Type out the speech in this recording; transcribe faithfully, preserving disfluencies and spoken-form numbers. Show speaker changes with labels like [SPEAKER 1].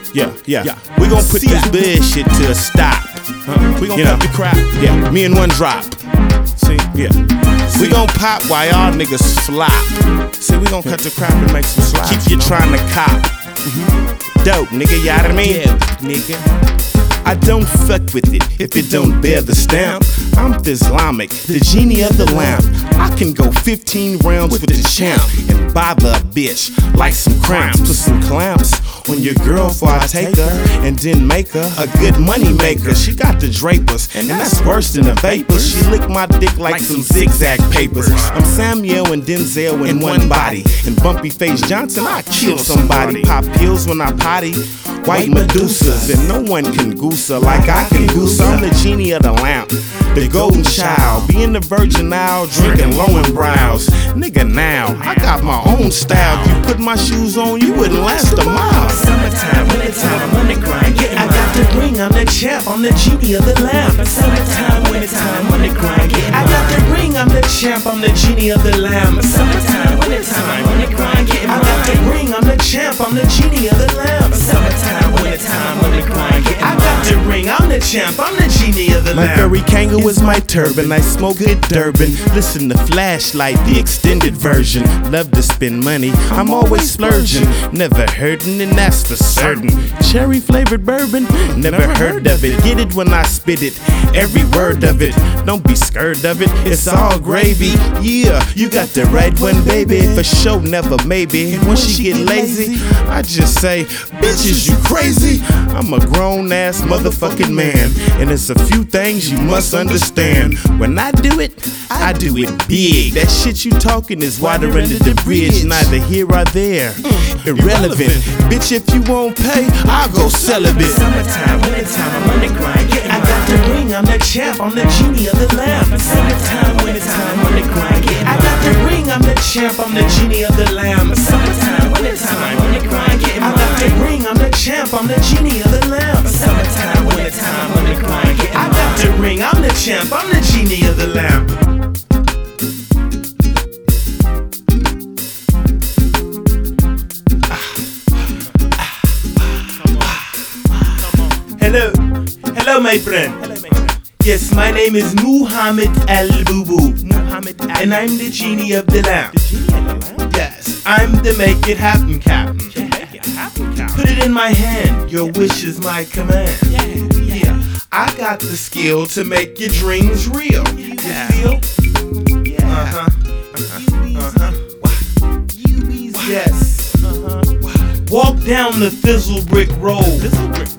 [SPEAKER 1] Yeah, yeah, yeah. We gon' put this bullshit to a stop. Huh? We gon' cut the crap. Yeah, me in one drop. See, yeah. See. We gon' pop while y'all niggas flop. See, we gon' cut the crap and make some slops. Keep you, you know? Trying to cop. Mm-hmm. Dope, nigga, you know what I mean? Yeah, nigga. I don't fuck with it if it don't bear the stamp. I'm Islamic, the genie of the lamp. I can go fifteen rounds with the champ and bother a bitch like some cramps. Put some clamps on your girl before I take her, and then make her a good money maker. She got the drapers, and that's worse than the vapors. She licked my dick like some zigzag papers. I'm Samuel and Denzel in one body, and Bumpy Face Johnson, I kill somebody. Pop pills when I potty, white Medusas, and no one can goose her like I can goose her. I'm the genie of the lamp, the golden child, being the virgin now, drinking Lowenbrows. Nigga, now I got my own style. If you put my shoes on, you wouldn't last a mile.
[SPEAKER 2] Summertime, wintertime, I'm on the grind. Yeah, I got the ring, I'm the champ, I'm the genie of the lamp. Summertime, wintertime, I'm on the grind. Yeah, I got the ring, I'm the champ, I'm the genie of the lamp. Summertime, wintertime, I'm on the grind. Yeah, I got the ring, I'm the champ, I'm the genie of the lamp. Summertime, wintertime, I'm on the grind. Yeah, I got the ring, I'm the champ, I'm the genie of the lamp.
[SPEAKER 1] My furry kangaroo is my turban, I smoke good Durban. Listen to Flashlight, the extended version. Love to spend money, I'm always splurging. Never hurting, and that's for certain. Cherry flavored bourbon, never heard of it. Get it when I spit it, every word of it. Don't be scared of it, it's all gravy. Yeah, you got the right one, baby. For sure, never maybe. And when she get lazy, I just say, bitches, you crazy? I'm a grown ass motherfucking man, and it's a few things you must understand. When I do it, I do it big. That shit you talking is water under the bridge, neither here or there. Irrelevant. Bitch, if you won't pay, I'll go celibate.
[SPEAKER 2] Summertime, wintertime, I'm on the grind. Yeah, I got the ring, I'm the champ, I'm the genie of the lamp. Summertime, wintertime, I'm on the grind. Yeah, I got the ring, I'm the champ, I'm the genie of the lamp. Summertime, wintertime, I'm on the grind. Yeah, I got the ring, I'm the champ, I'm the genie of the lamp. Summertime, wintertime, I'm on the grind. Yeah, I got the ring, I'm the champ, I'm the genie of the lamp. Hello, hello my friend. Hello, my friend. Yes, my name is Muhammad Al Bubu, Muhammad Al and I'm the genie of the lamp. The genie of the lamp? Yes, I'm the make it happen captain. Make it happen, captain. Put it in my hand, your wish is my command. Yeah, yeah. yeah. I got the skill to make your dreams real. Yeah. You feel? Yeah. Uh huh. Uh huh. Uh huh. Yes. Uh huh. Walk down the fizzle brick road. Fizzle brick.